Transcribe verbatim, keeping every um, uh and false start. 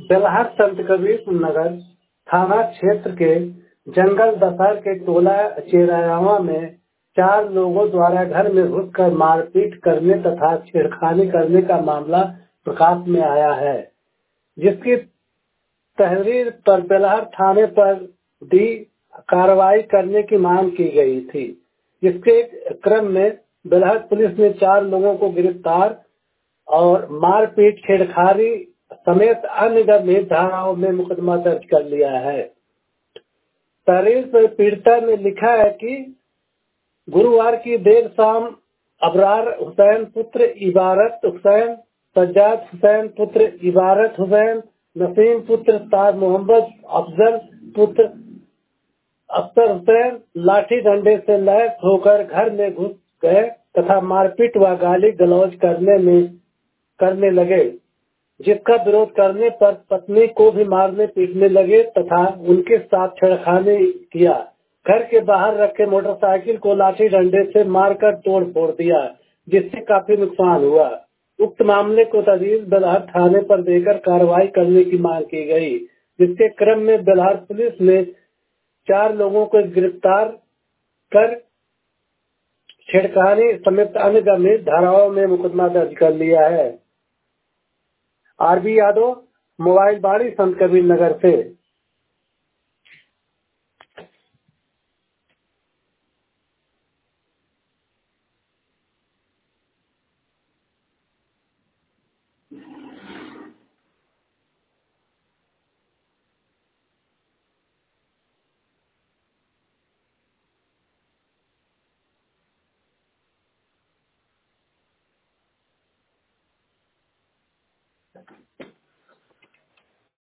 बेलहर संत कबीर नगर थाना क्षेत्र के जंगल दशहर के टोला चेरायावा में चार लोगों द्वारा घर में घुसकर मारपीट करने तथा छेड़खानी करने का मामला प्रकाश में आया है, जिसकी तहरीर पर बेलहर थाने पर दी कार्रवाई करने की मांग की गई थी। इसके क्रम में बेलहर पुलिस ने चार लोगों को गिरफ्तार और मारपीट छेड़खानी समेत अन्य गंभीर धाराओं में मुकदमा दर्ज कर लिया है। तहरीर पर पीड़िता ने लिखा है कि गुरुवार की देर शाम अबरार हुसैन पुत्र इबारत हुसैन, सज्जाद हुसैन पुत्र इबारत हुसैन, नसीम पुत्र ताज मोहम्मद, अफजल पुत्र अख्तर हुसैन लाठी डंडे से लैस होकर घर में घुस गए तथा मारपीट व गाली गलौज करने में करने लगे, जिसका विरोध करने पर पत्नी को भी मारने पीटने लगे तथा उनके साथ छेड़खानी किया। घर के बाहर रखे मोटरसाइकिल को लाठी डंडे से मारकर तोड़ फोड़ दिया, जिससे काफी नुकसान हुआ। उक्त मामले को तहरीर बेलहर थाने पर देकर कार्रवाई करने की मांग की गई, जिसके क्रम में बेलहर पुलिस ने चार लोगों को गिरफ्तार कर छेड़खानी समेत अन्य गंभीर धाराओं में मुकदमा दर्ज कर लिया है। आरबी यादव, मोबाइल बाड़ी, संत कबीर नगर से।